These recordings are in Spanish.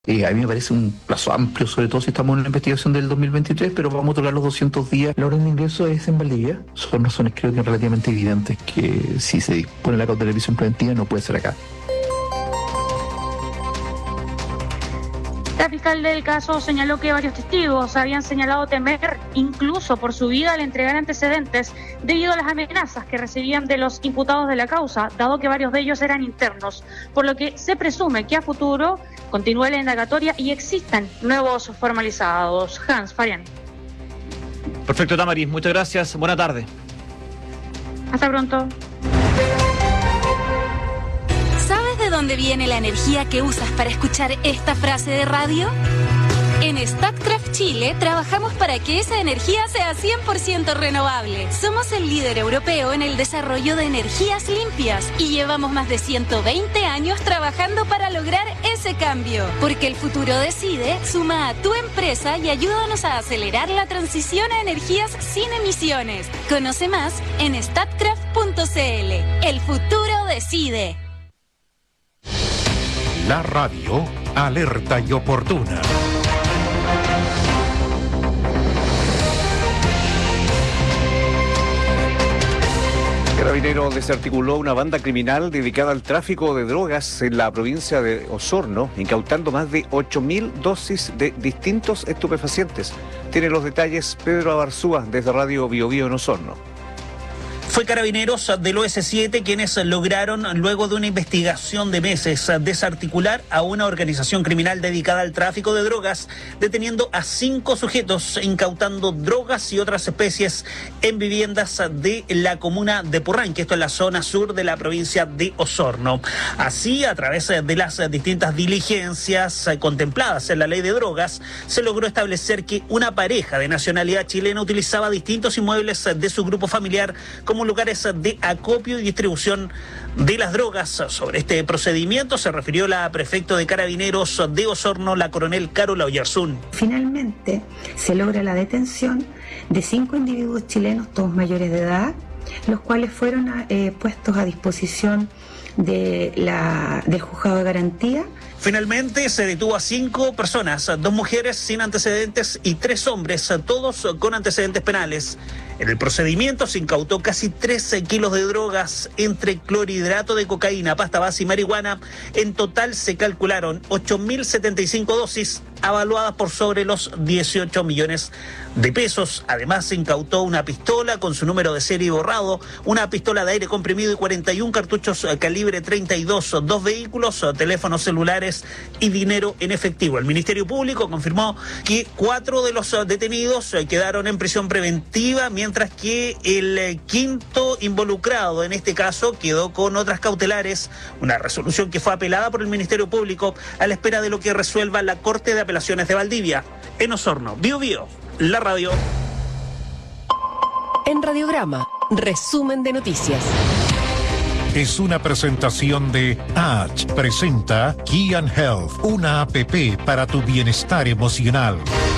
A mí me parece un plazo amplio, sobre todo si estamos en la investigación del 2023, pero vamos a tocar los 200 días. La orden de ingreso es en Valdivia. Son razones creo que relativamente evidentes que si se dispone la cautelar de prisión preventiva no puede ser acá. La fiscal del caso señaló que varios testigos habían señalado temer incluso por su vida al entregar antecedentes debido a las amenazas que recibían de los imputados de la causa, dado que varios de ellos eran internos, por lo que se presume que a futuro continúe la indagatoria y existan nuevos formalizados. Hans Farian. Perfecto, Tamaris, muchas gracias. Buena tarde. Hasta pronto. ¿Sabes de dónde viene la energía que usas para escuchar esta frase de radio? En Statkraft Chile trabajamos para que esa energía sea 100% renovable. Somos el líder europeo en el desarrollo de energías limpias y llevamos más de 120 años trabajando para lograr ese cambio. Porque el futuro decide, suma a tu empresa y ayúdanos a acelerar la transición a energías sin emisiones. Conoce más en statkraft.cl. El futuro decide. La radio alerta y oportuna. Carabineros desarticuló una banda criminal dedicada al tráfico de drogas en la provincia de Osorno, incautando más de 8.000 dosis de distintos estupefacientes. Tiene los detalles Pedro Abarzúa desde Radio Bio Bio en Osorno. Fue Carabineros del OS7 quienes lograron, luego de una investigación de meses, desarticular a una organización criminal dedicada al tráfico de drogas, deteniendo a 5 sujetos, incautando drogas y otras especies en viviendas de la comuna de Purranque, esto es la zona sur de la provincia de Osorno. Así, a través de las distintas diligencias contempladas en la ley de drogas, se logró establecer que una pareja de nacionalidad chilena utilizaba distintos inmuebles de su grupo familiar como lugares de acopio y distribución de las drogas. Sobre este procedimiento se refirió la prefecto de Carabineros de Osorno, la coronel Carola Oyarzún. Finalmente se logra la detención de 5 individuos chilenos, todos mayores de edad, los cuales fueron puestos a disposición del juzgado de garantía. Finalmente se detuvo a 5 personas, 2 mujeres sin antecedentes y 3 hombres, todos con antecedentes penales. En el procedimiento se incautó casi 13 kilos de drogas entre clorhidrato de cocaína, pasta base y marihuana. En total se calcularon 8.075 dosis, avaluadas por sobre los 18 millones de pesos. Además se incautó una pistola con su número de serie borrado, una pistola de aire comprimido y 41 cartuchos calibre 32, 2 vehículos, teléfonos celulares y dinero en efectivo. El Ministerio Público confirmó que 4 de los detenidos quedaron en prisión preventiva, mientras que el quinto involucrado en este caso quedó con otras cautelares, una resolución que fue apelada por el Ministerio Público a la espera de lo que resuelva la Corte de Apelaciones de Valdivia. En Osorno, Bio Bio, la radio. En Radiograma, resumen de noticias. Es una presentación de H. Presenta Key and Health, una app para tu bienestar emocional.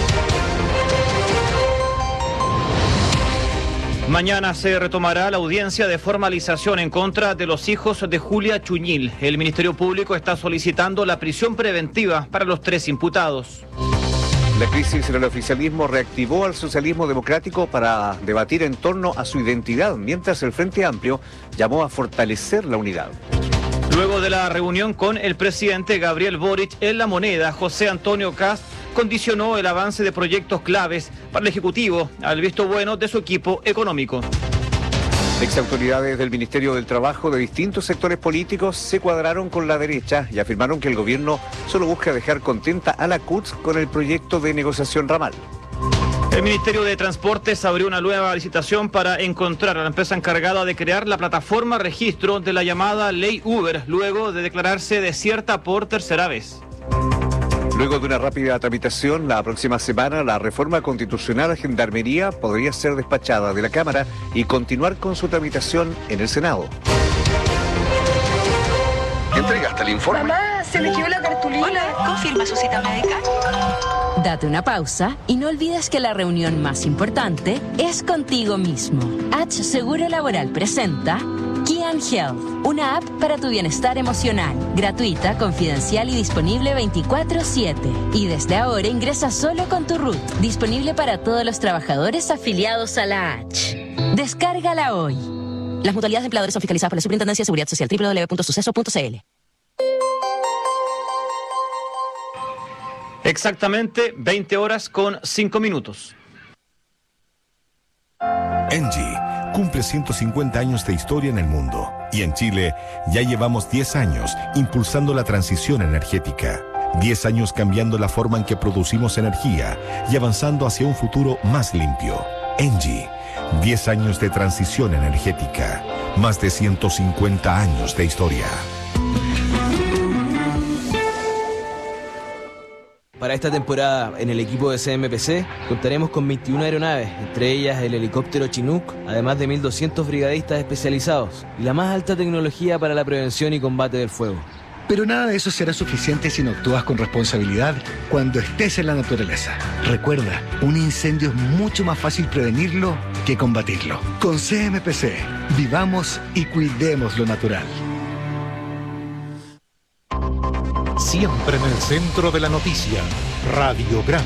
Mañana se retomará la audiencia de formalización en contra de los hijos de Julia Chuñil. El Ministerio Público está solicitando la prisión preventiva para los 3 imputados. La crisis en el oficialismo reactivó al socialismo democrático para debatir en torno a su identidad, mientras el Frente Amplio llamó a fortalecer la unidad. Luego de la reunión con el presidente Gabriel Boric en La Moneda, José Antonio Kast condicionó el avance de proyectos claves para el Ejecutivo al visto bueno de su equipo económico. Exautoridades del Ministerio del Trabajo de distintos sectores políticos se cuadraron con la derecha y afirmaron que el gobierno solo busca dejar contenta a la CUT con el proyecto de negociación ramal. El Ministerio de Transportes abrió una nueva licitación para encontrar a la empresa encargada de crear la plataforma registro de la llamada Ley Uber, luego de declararse desierta por tercera vez. Luego de una rápida tramitación, la próxima semana la reforma constitucional a Gendarmería podría ser despachada de la Cámara y continuar con su tramitación en el Senado. ¿Entregaste el informe? Mamá, se me quedó la cartulina. Hola, ¿confirma su cita médica? Date una pausa y no olvides que la reunión más importante es contigo mismo. H Seguro Laboral presenta Key & Health, una app para tu bienestar emocional, gratuita, confidencial y disponible 24/7. Y desde ahora ingresa solo con tu RUT, disponible para todos los trabajadores afiliados a la H. Descárgala hoy. Las mutualidades de empleadores son fiscalizadas por la Superintendencia de Seguridad Social, www.suceso.cl. Exactamente 20 horas con 5 minutos. Engie cumple 150 años de historia en el mundo y en Chile ya llevamos 10 años impulsando la transición energética. 10 años cambiando la forma en que producimos energía y avanzando hacia un futuro más limpio. Engie, 10 años de transición energética, más de 150 años de historia. Para esta temporada, en el equipo de CMPC, contaremos con 21 aeronaves, entre ellas el helicóptero Chinook, además de 1.200 brigadistas especializados y la más alta tecnología para la prevención y combate del fuego. Pero nada de eso será suficiente si no actúas con responsabilidad cuando estés en la naturaleza. Recuerda, un incendio es mucho más fácil prevenirlo que combatirlo. Con CMPC, vivamos y cuidemos lo natural. Siempre en el centro de la noticia, Radiograma.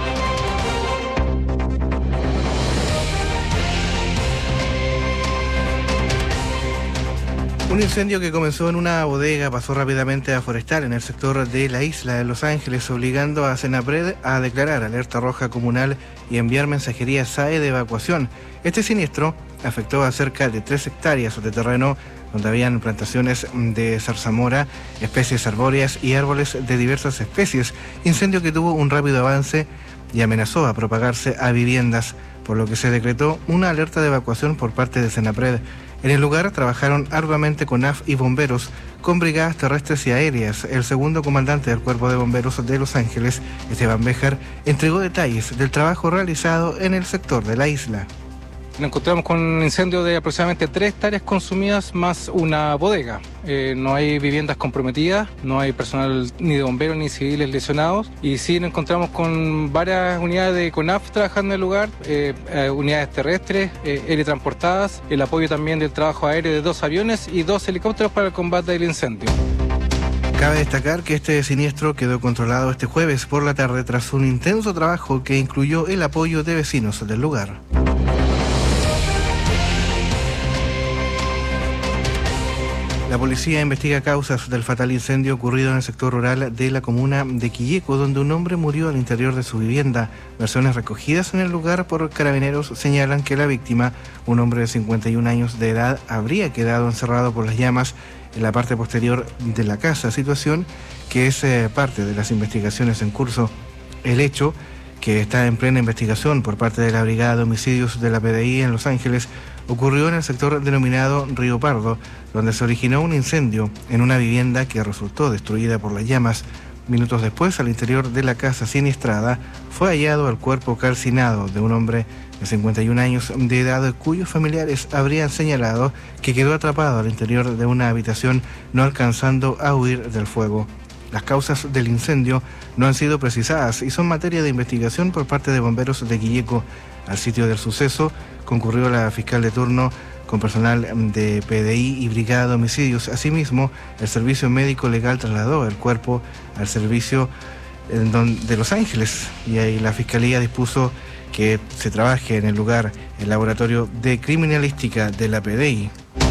Un incendio que comenzó en una bodega pasó rápidamente a forestal en el sector de la isla de Los Ángeles, obligando a Senapred a declarar alerta roja comunal y enviar mensajería SAE de evacuación. Este siniestro afectó a cerca de 3 hectáreas de terreno donde habían plantaciones de zarzamora, especies arbóreas y árboles de diversas especies. Incendio que tuvo un rápido avance y amenazó a propagarse a viviendas, por lo que se decretó una alerta de evacuación por parte de Senapred. En el lugar trabajaron arduamente CONAF y bomberos, con brigadas terrestres y aéreas. El segundo comandante del Cuerpo de Bomberos de Los Ángeles, Esteban Béjar, entregó detalles del trabajo realizado en el sector de la isla. Nos encontramos con un incendio de aproximadamente 3 hectáreas consumidas más una bodega. No hay viviendas comprometidas, no hay personal ni de bomberos ni civiles lesionados. Y sí nos encontramos con varias unidades de CONAF trabajando en el lugar, unidades terrestres, aeretransportadas, el apoyo también del trabajo aéreo de 2 aviones y 2 helicópteros para el combate del incendio. Cabe destacar que este siniestro quedó controlado este jueves por la tarde tras un intenso trabajo que incluyó el apoyo de vecinos del lugar. La policía investiga causas del fatal incendio ocurrido en el sector rural de la comuna de Quilleco, donde un hombre murió al interior de su vivienda. Versiones recogidas en el lugar por carabineros señalan que la víctima, un hombre de 51 años de edad, habría quedado encerrado por las llamas en la parte posterior de la casa, situación que es parte de las investigaciones en curso. El hecho, que está en plena investigación por parte de la Brigada de Homicidios de la PDI en Los Ángeles, ocurrió en el sector denominado Río Pardo, donde se originó un incendio en una vivienda que resultó destruida por las llamas. Minutos después, al interior de la casa siniestrada, fue hallado el cuerpo calcinado de un hombre de 51 años de edad, cuyos familiares habrían señalado que quedó atrapado al interior de una habitación, no alcanzando a huir del fuego. Las causas del incendio no han sido precisadas y son materia de investigación por parte de bomberos de Quilleco. Al sitio del suceso concurrió la fiscal de turno con personal de PDI y Brigada de Homicidios. Asimismo, el Servicio Médico Legal trasladó el cuerpo al servicio de Los Ángeles y ahí la Fiscalía dispuso que se trabaje en el lugar el laboratorio de criminalística de la PDI.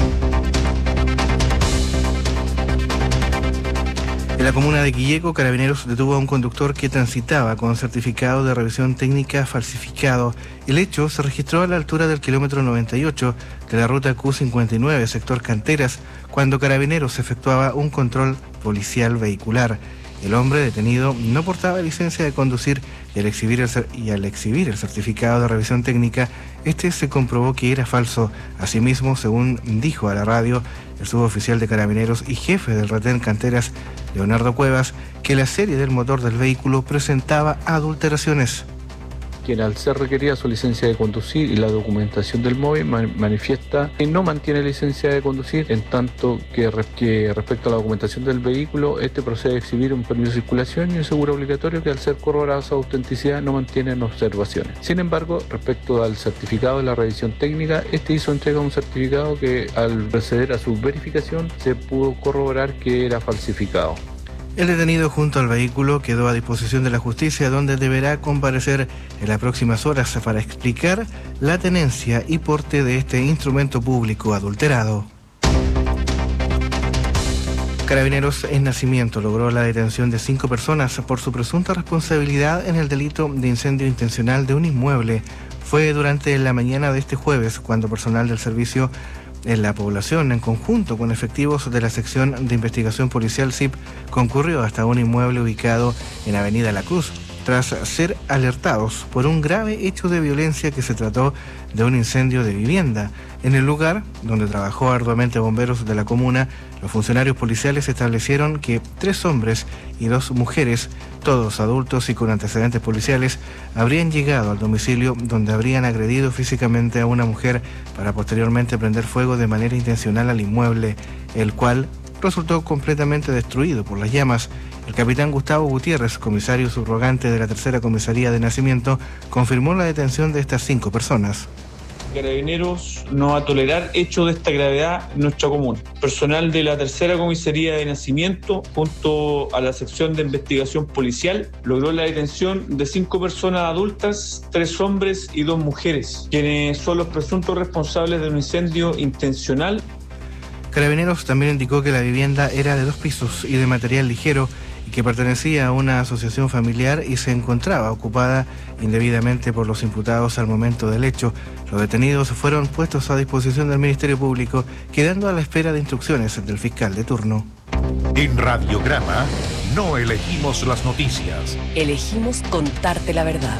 En la comuna de Quilleco, Carabineros detuvo a un conductor que transitaba con certificado de revisión técnica falsificado. El hecho se registró a la altura del kilómetro 98 de la ruta Q59, sector Canteras, cuando Carabineros efectuaba un control policial vehicular. El hombre detenido no portaba licencia de conducir y al exhibir el certificado de revisión técnica, este se comprobó que era falso. Asimismo, según dijo a la radio el suboficial de Carabineros y jefe del retén Canteras, Leonardo Cuevas, que la serie del motor del vehículo presentaba adulteraciones. quien al ser requerida su licencia de conducir y la documentación del móvil manifiesta que no mantiene licencia de conducir, en tanto que respecto a la documentación del vehículo, este procede a exhibir un permiso de circulación y un seguro obligatorio que al ser corroborada su autenticidad no mantienen observaciones. Sin embargo, respecto al certificado de la revisión técnica, este hizo entrega de un certificado que al proceder a su verificación se pudo corroborar que era falsificado. El detenido junto al vehículo quedó a disposición de la justicia, donde deberá comparecer en las próximas horas para explicar la tenencia y porte de este instrumento público adulterado. Carabineros en Nacimiento logró la detención de 5 personas por su presunta responsabilidad en el delito de incendio intencional de un inmueble. Fue durante la mañana de este jueves cuando personal del servicio en la población, en conjunto con efectivos de la sección de investigación policial SIP, concurrió hasta un inmueble ubicado en Avenida La Cruz, tras ser alertados por un grave hecho de violencia que se trató de un incendio de vivienda. En el lugar, donde trabajó arduamente bomberos de la comuna, los funcionarios policiales establecieron que 3 hombres y 2 mujeres, todos adultos y con antecedentes policiales, habrían llegado al domicilio donde habrían agredido físicamente a una mujer para posteriormente prender fuego de manera intencional al inmueble, el cual resultó completamente destruido por las llamas. El capitán Gustavo Gutiérrez, comisario subrogante de la Tercera Comisaría de Nacimiento, confirmó la detención de estas 5 personas. Carabineros no va a tolerar hechos de esta gravedad en nuestra comuna. Personal de la Tercera Comisaría de Nacimiento, junto a la sección de investigación policial, logró la detención de 5 personas adultas, 3 hombres y 2 mujeres, quienes son los presuntos responsables de un incendio intencional. Carabineros también indicó que la vivienda era de 2 pisos y de material ligero y que pertenecía a una asociación familiar y se encontraba ocupada indebidamente por los imputados al momento del hecho. Los detenidos fueron puestos a disposición del Ministerio Público, quedando a la espera de instrucciones del fiscal de turno. En Radiograma no elegimos las noticias. Elegimos contarte la verdad.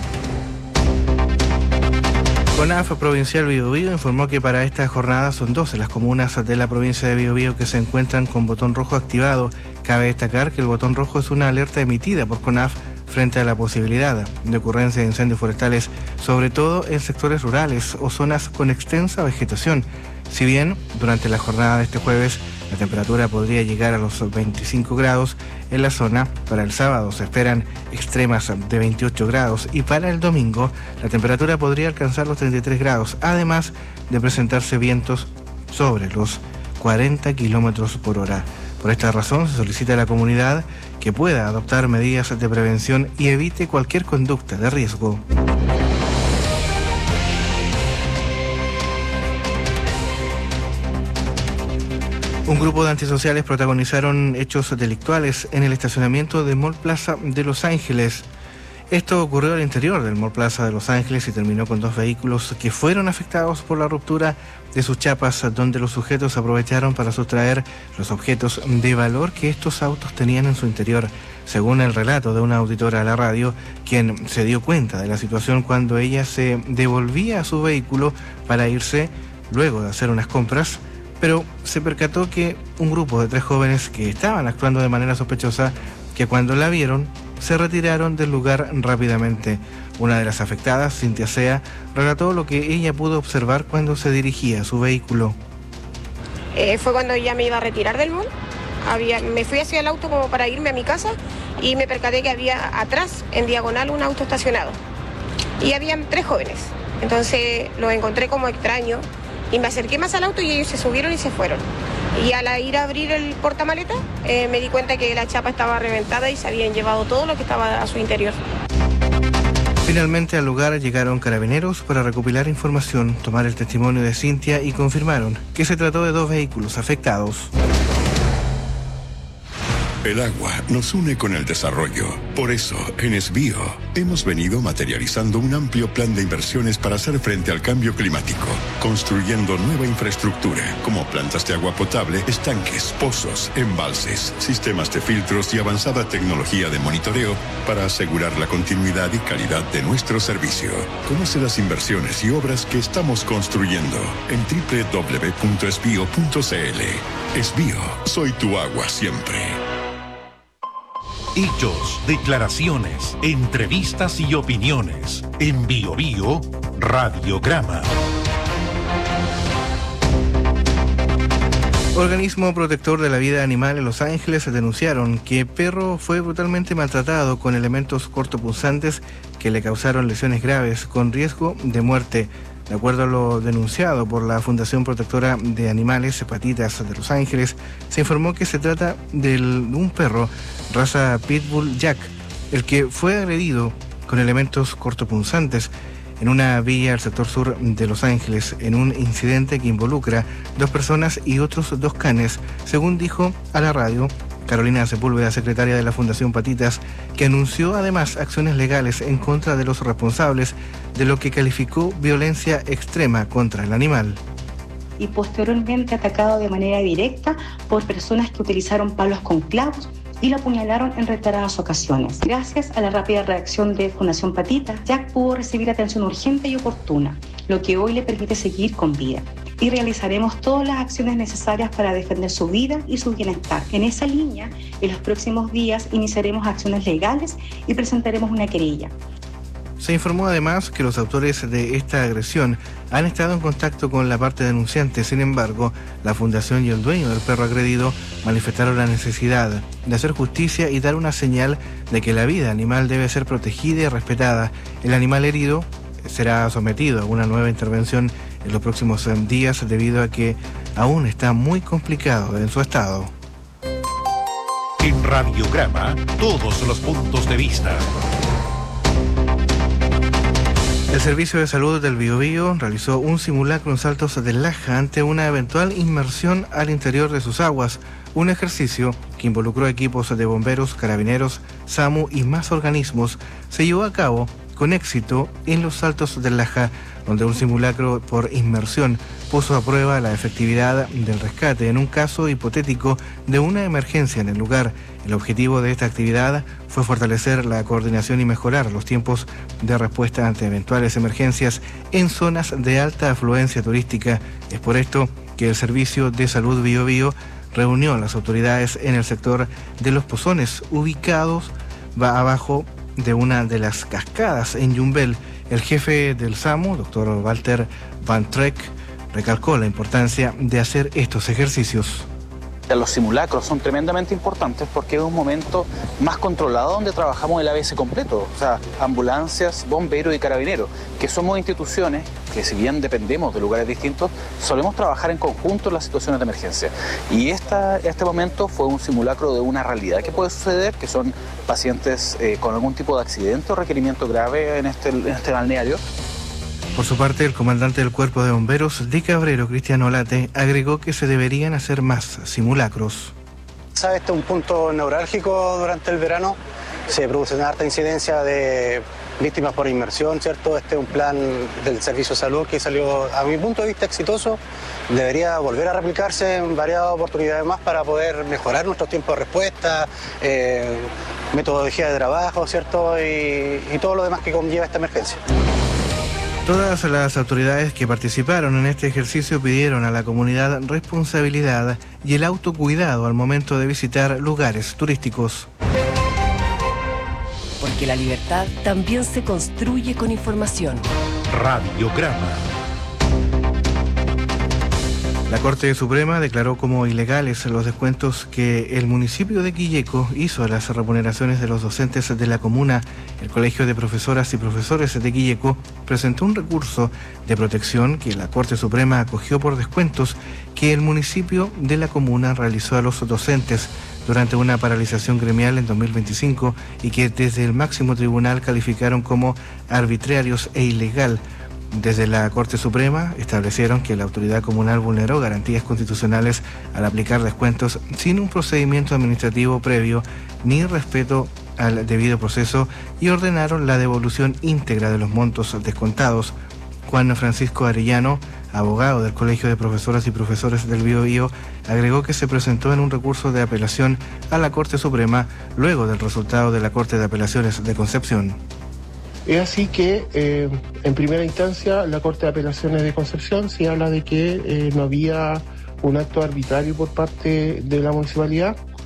CONAF Provincial Biobío informó que para esta jornada son 12 las comunas de la provincia de Biobío que se encuentran con botón rojo activado. Cabe destacar que el botón rojo es una alerta emitida por CONAF frente a la posibilidad de ocurrencia de incendios forestales, sobre todo en sectores rurales o zonas con extensa vegetación. Si bien durante la jornada de este jueves la temperatura podría llegar a los 25 grados, en la zona para el sábado se esperan extremas de 28 grados y para el domingo la temperatura podría alcanzar los 33 grados, además de presentarse vientos sobre los 40 kilómetros por hora. Por esta razón se solicita a la comunidad que pueda adoptar medidas de prevención y evite cualquier conducta de riesgo. Un grupo de antisociales protagonizaron hechos delictuales en el estacionamiento de Mall Plaza de Los Ángeles. Esto ocurrió al interior del Mall Plaza de Los Ángeles y terminó con 2 vehículos que fueron afectados por la ruptura de sus chapas, donde los sujetos aprovecharon para sustraer los objetos de valor que estos autos tenían en su interior. Según el relato de una auditora a la radio, quien se dio cuenta de la situación cuando ella se devolvía a su vehículo para irse luego de hacer unas compras, pero se percató que un grupo de 3 jóvenes que estaban actuando de manera sospechosa, que cuando la vieron se retiraron del lugar rápidamente. Una de las afectadas, Cintia Sea, relató lo que ella pudo observar cuando se dirigía a su vehículo. Fue cuando ya me iba a retirar del mall. Me fui hacia el auto como para irme a mi casa y me percaté que había atrás, en diagonal, un auto estacionado. Y habían 3 jóvenes. Entonces los encontré como extraños y me acerqué más al auto y ellos se subieron y se fueron. Y al ir a abrir el portamaleta me di cuenta que la chapa estaba reventada y se habían llevado todo lo que estaba a su interior. Finalmente al lugar llegaron carabineros para recopilar información, tomar el testimonio de Cintia y confirmaron que se trató de 2 vehículos afectados. El agua nos une con el desarrollo. Por eso, en Esbío, hemos venido materializando un amplio plan de inversiones para hacer frente al cambio climático, construyendo nueva infraestructura, como plantas de agua potable, estanques, pozos, embalses, sistemas de filtros y avanzada tecnología de monitoreo para asegurar la continuidad y calidad de nuestro servicio. Conoce las inversiones y obras que estamos construyendo en www.esbio.cl. Esbío, soy tu agua siempre. Hechos, declaraciones, entrevistas y opiniones. En Bio Bio, Radiograma. Organismo protector de la vida animal en Los Ángeles denunciaron que perro fue brutalmente maltratado con elementos cortopunzantes que le causaron lesiones graves con riesgo de muerte. De acuerdo a lo denunciado por la Fundación Protectora de Animales Patitas de Los Ángeles, se informó que se trata de un perro raza Pitbull Jack, el que fue agredido con elementos cortopunzantes en una villa del sector sur de Los Ángeles, en un incidente que involucra 2 personas y otros 2 canes, según dijo a la radio Carolina Sepúlveda, secretaria de la Fundación Patitas, que anunció además acciones legales en contra de los responsables de lo que calificó violencia extrema contra el animal. Y posteriormente atacado de manera directa por personas que utilizaron palos con clavos y lo apuñalaron en reiteradas ocasiones. Gracias a la rápida reacción de Fundación Patitas, Jack pudo recibir atención urgente y oportuna, lo que hoy le permite seguir con vida. Y realizaremos todas las acciones necesarias para defender su vida y su bienestar. En esa línea, en los próximos días iniciaremos acciones legales y presentaremos una querella. Se informó además que los autores de esta agresión han estado en contacto con la parte denunciante. Sin embargo, la fundación y el dueño del perro agredido manifestaron la necesidad de hacer justicia y dar una señal de que la vida animal debe ser protegida y respetada. El animal herido será sometido a una nueva intervención en los próximos días debido a que aún está muy complicado en su estado. En Radiograma, todos los puntos de vista. El Servicio de Salud del Biobío realizó un simulacro en Saltos del Laja ante una eventual inmersión al interior de sus aguas, un ejercicio que involucró equipos de bomberos, carabineros, SAMU y más organismos. Se llevó a cabo con éxito en los Saltos del Laja, donde un simulacro por inmersión puso a prueba la efectividad del rescate en un caso hipotético de una emergencia en el lugar. El objetivo de esta actividad fue fortalecer la coordinación y mejorar los tiempos de respuesta ante eventuales emergencias en zonas de alta afluencia turística. Es por esto que el Servicio de Salud Biobío reunió a las autoridades en el sector de Los Pozones, ubicados abajo de una de las cascadas en Yumbel. El jefe del SAMU, doctor Walter Van Treck, recalcó la importancia de hacer estos ejercicios. Los simulacros son tremendamente importantes porque es un momento más controlado donde trabajamos el ABS completo, o sea, ambulancias, bomberos y carabineros, que somos instituciones que, si bien dependemos de lugares distintos, solemos trabajar en conjunto en las situaciones de emergencia. Y este momento fue un simulacro de una realidad que puede suceder, que son pacientes con algún tipo de accidente o requerimiento grave en este balneario. Por su parte, el comandante del Cuerpo de Bomberos de Cabrero, Cristiano Olate, agregó que se deberían hacer más simulacros. Este es un punto neurálgico durante el verano. Se produce una alta incidencia de víctimas por inmersión, ¿cierto? Este es un plan del Servicio de Salud que salió, a mi punto de vista, exitoso. Debería volver a replicarse en varias oportunidades más para poder mejorar nuestros tiempos de respuesta, metodología de trabajo, ¿cierto? Y todo lo demás que conlleva esta emergencia. Todas las autoridades que participaron en este ejercicio pidieron a la comunidad responsabilidad y el autocuidado al momento de visitar lugares turísticos. Porque la libertad también se construye con información. Radiograma. La Corte Suprema declaró como ilegales los descuentos que el municipio de Quilleco hizo a las remuneraciones de los docentes de la comuna. El Colegio de Profesoras y Profesores de Quilleco presentó un recurso de protección que la Corte Suprema acogió por descuentos que el municipio de la comuna realizó a los docentes durante una paralización gremial en 2025 y que desde el máximo tribunal calificaron como arbitrarios e ilegal. Desde la Corte Suprema establecieron que la autoridad comunal vulneró garantías constitucionales al aplicar descuentos sin un procedimiento administrativo previo ni respeto al debido proceso y ordenaron la devolución íntegra de los montos descontados. Juan Francisco Arellano, abogado del Colegio de Profesoras y Profesores del Biobío, agregó que se presentó en un recurso de apelación a la Corte Suprema luego del resultado de la Corte de Apelaciones de Concepción. Es así que, en primera instancia, la Corte de Apelaciones de Concepción sí habla de que no había un acto arbitrario por parte de la municipalidad.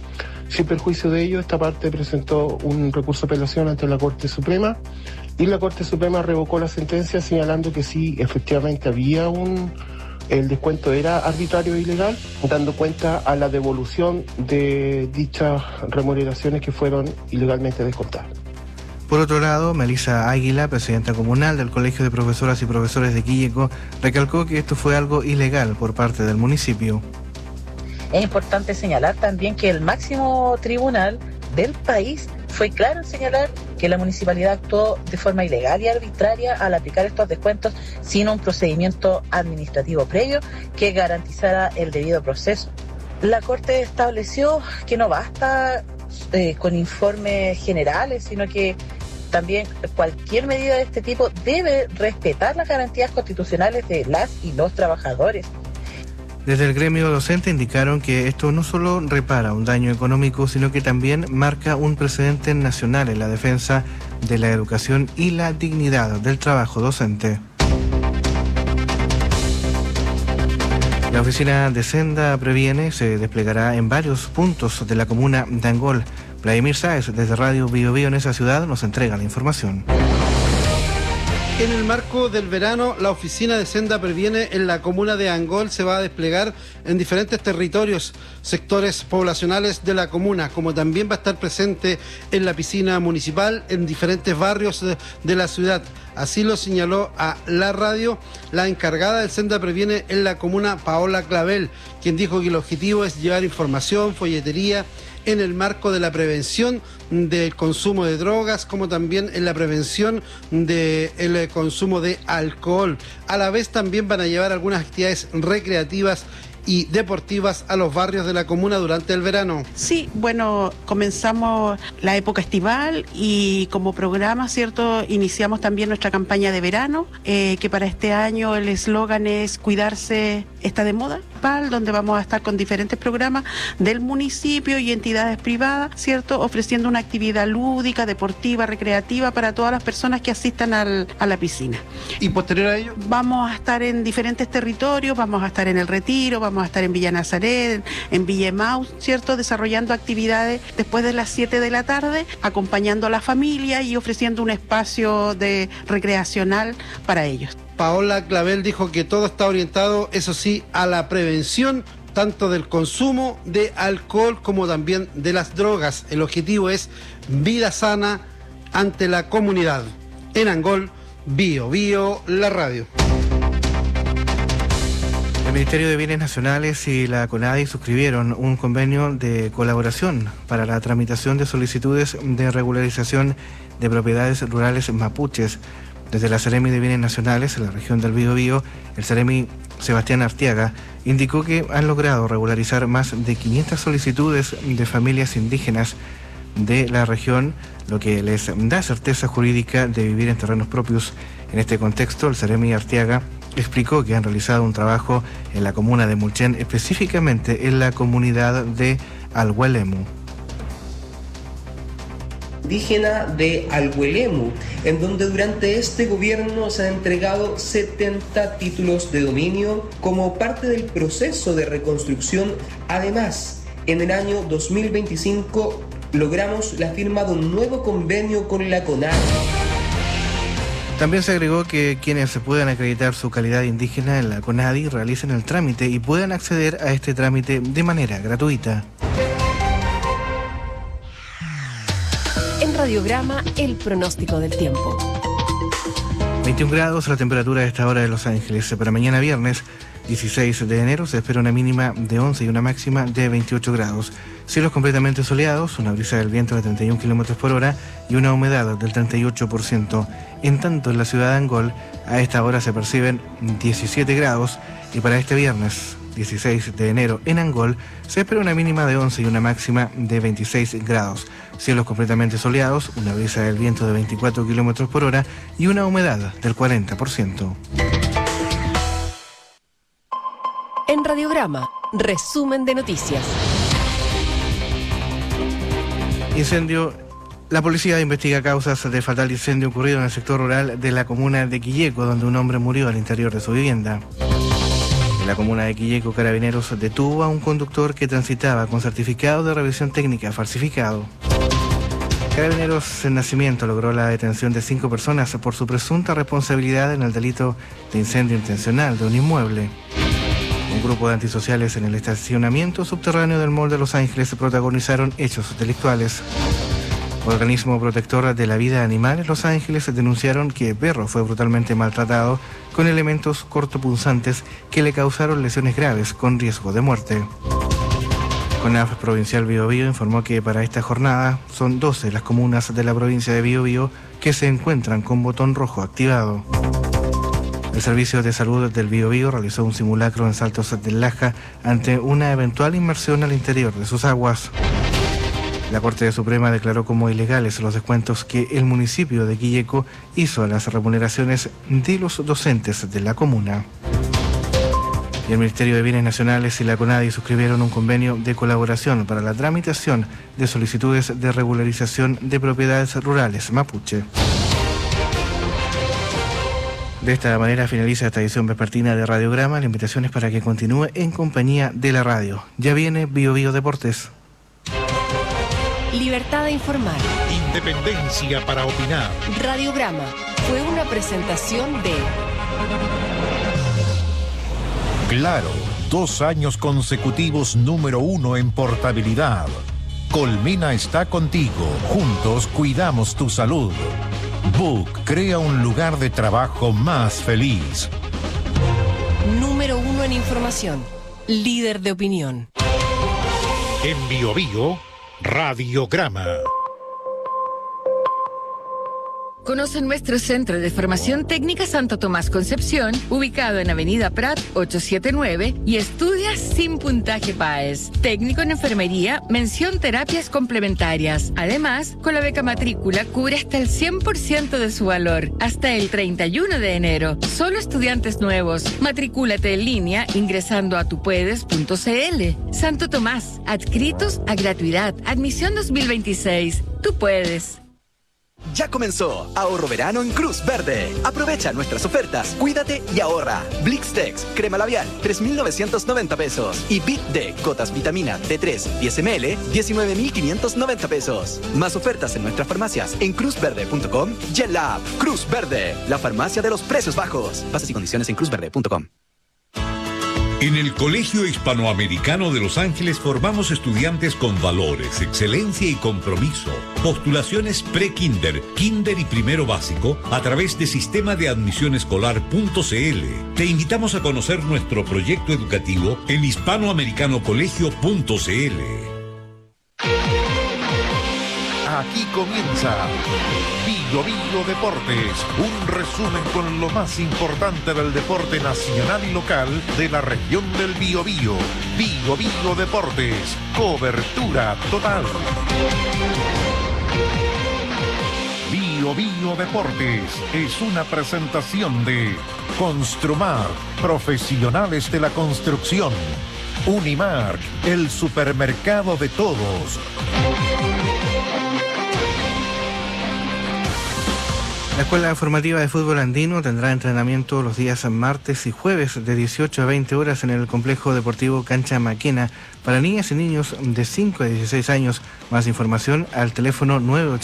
Sin perjuicio de ello, esta parte presentó un recurso de apelación ante la Corte Suprema y la Corte Suprema revocó la sentencia señalando que sí, efectivamente había el descuento era arbitrario e ilegal, dando cuenta a la devolución de dichas remuneraciones que fueron ilegalmente descontadas. Por otro lado, Melissa Águila, presidenta comunal del Colegio de Profesoras y Profesores de Quilleco, recalcó que esto fue algo ilegal por parte del municipio. Es importante señalar también que el máximo tribunal del país fue claro en señalar que la municipalidad actuó de forma ilegal y arbitraria al aplicar estos descuentos sin un procedimiento administrativo previo que garantizara el debido proceso. La Corte estableció que no basta con informes generales, sino que también cualquier medida de este tipo debe respetar las garantías constitucionales de las y los trabajadores. Desde el gremio docente indicaron que esto no solo repara un daño económico, sino que también marca un precedente nacional en la defensa de la educación y la dignidad del trabajo docente. La oficina de Senda Previene se desplegará en varios puntos de la comuna de Angol. Vladimir Sáez, desde Radio Bio Bio en esa ciudad, nos entrega la información. En el marco del verano, la oficina de Senda Previene en la comuna de Angol se va a desplegar en diferentes territorios, sectores poblacionales de la comuna, como también va a estar presente en la piscina municipal en diferentes barrios de la ciudad. Así lo señaló a la radio la encargada del Senda Previene en la comuna, Paola Clavel, quien dijo que el objetivo es llevar información, folletería, en el marco de la prevención del consumo de drogas, como también en la prevención del consumo de alcohol. A la vez también van a llevar algunas actividades recreativas y deportivas a los barrios de la comuna durante el verano. Sí, bueno, comenzamos la época estival y como programa, ¿cierto? Iniciamos también nuestra campaña de verano, que para este año el eslogan es Cuidarse está de moda, donde vamos a estar con diferentes programas del municipio y entidades privadas, ¿cierto? Ofreciendo una actividad lúdica, deportiva, recreativa para todas las personas que asistan a la piscina. ¿Y posterior a ello? Vamos a estar en diferentes territorios, vamos a estar en El Retiro, vamos a estar en Villa Nazaret, en Villa Emaús, ¿cierto? Desarrollando actividades después de las 7 de la tarde, acompañando a la familia y ofreciendo un espacio recreacional para ellos. Paola Clavel dijo que todo está orientado, eso sí, a la prevención tanto del consumo de alcohol como también de las drogas. El objetivo es vida sana ante la comunidad. En Angol, Bio Bio, la radio. El Ministerio de Bienes Nacionales y la CONADI suscribieron un convenio de colaboración para la tramitación de solicitudes de regularización de propiedades rurales mapuches. Desde la Seremi de Bienes Nacionales, en la región del Biobío, el Seremi Sebastián Arteaga indicó que han logrado regularizar más de 500 solicitudes de familias indígenas de la región, lo que les da certeza jurídica de vivir en terrenos propios. En este contexto, el Seremi Arteaga explicó que han realizado un trabajo en la comuna de Mulchen, específicamente en la comunidad de Alhuelemu. Indígena de Alhuelemu, en donde durante este gobierno se han entregado 70 títulos de dominio como parte del proceso de reconstrucción. Además, en el año 2025 logramos la firma de un nuevo convenio con la CONADI. También se agregó que quienes puedan acreditar su calidad indígena en la CONADI realicen el trámite y puedan acceder a este trámite de manera gratuita. En Radiograma, el pronóstico del tiempo. 21 grados la temperatura a esta hora de Los Ángeles. Para mañana viernes 16 de enero se espera una mínima de 11 y una máxima de 28 grados. Cielos completamente soleados, una brisa del viento de 31 km por hora y una humedad del 38%. En tanto, en la ciudad de Angol, a esta hora se perciben 17 grados y para este viernes 16 de enero en Angol se espera una mínima de 11 y una máxima de 26 grados. Cielos completamente soleados, una brisa del viento de 24 km por hora y una humedad del 40%. En Radiograma, resumen de noticias. Incendio. La policía investiga causas de fatal incendio ocurrido en el sector rural de la comuna de Quilleco, donde un hombre murió al interior de su vivienda. la comuna de Quilleco, Carabineros detuvo a un conductor que transitaba con certificado de revisión técnica falsificado. Carabineros en Nacimiento logró la detención de 5 personas por su presunta responsabilidad en el delito de incendio intencional de un inmueble. Un grupo de antisociales en el estacionamiento subterráneo del Mall de Los Ángeles protagonizaron hechos delictuales. Organismo protector de la vida animal en Los Ángeles denunciaron que perro fue brutalmente maltratado con elementos cortopunzantes que le causaron lesiones graves con riesgo de muerte. CONAF Provincial Biobío informó que para esta jornada son 12 las comunas de la provincia de Biobío que se encuentran con botón rojo activado. El Servicio de Salud del Biobío realizó un simulacro en Saltos del Laja ante una eventual inmersión al interior de sus aguas. La Corte Suprema declaró como ilegales los descuentos que el municipio de Quilleco hizo a las remuneraciones de los docentes de la comuna. Y el Ministerio de Bienes Nacionales y la CONADI suscribieron un convenio de colaboración para la tramitación de solicitudes de regularización de propiedades rurales mapuche. De esta manera finaliza esta edición vespertina de Radiograma. La invitación es para que continúe en compañía de la radio. Ya viene Biobío Deportes. Libertad de informar. Independencia para opinar. Radiograma fue una presentación de Claro, 2 años consecutivos número 1 en portabilidad. Colmena está contigo. Juntos cuidamos tu salud. Book crea un lugar de trabajo más feliz. Número 1 en información. Líder de opinión. En Biobío, Radiograma. Conoce nuestro Centro de Formación Técnica Santo Tomás Concepción, ubicado en Avenida Prat 879, y estudia sin puntaje PAES. Técnico en enfermería, mención terapias complementarias. Además, con la beca matrícula cubre hasta el 100% de su valor, hasta el 31 de enero. Solo estudiantes nuevos. Matricúlate en línea ingresando a tupuedes.cl. Santo Tomás, adscritos a gratuidad. Admisión 2026. Tú puedes. Ya comenzó Ahorro Verano en Cruz Verde. Aprovecha nuestras ofertas, cuídate y ahorra. Blixtex, crema labial, 3.990 pesos. Y Bit D, gotas vitamina D3, 10 ml, 19.590 pesos. Más ofertas en nuestras farmacias en cruzverde.com y en la app Cruz Verde, la farmacia de los precios bajos. Bases y condiciones en cruzverde.com. En el Colegio Hispanoamericano de Los Ángeles formamos estudiantes con valores, excelencia y compromiso. Postulaciones pre-kinder, kinder y primero básico a través de sistema de admisión escolar.cl. Te invitamos a conocer nuestro proyecto educativo en hispanoamericanocolegio.cl. Aquí comienza Biobío Deportes, un resumen con lo más importante del deporte nacional y local de la región del Biobío. Biobío Deportes, cobertura total. Biobío Deportes es una presentación de Construmar, profesionales de la construcción. Unimark, el supermercado de todos. La Escuela Formativa de Fútbol Andino tendrá entrenamiento los días martes y jueves de 18 a 20 horas en el Complejo Deportivo Cancha Maquena para niñas y niños de 5 a 16 años. Más información al teléfono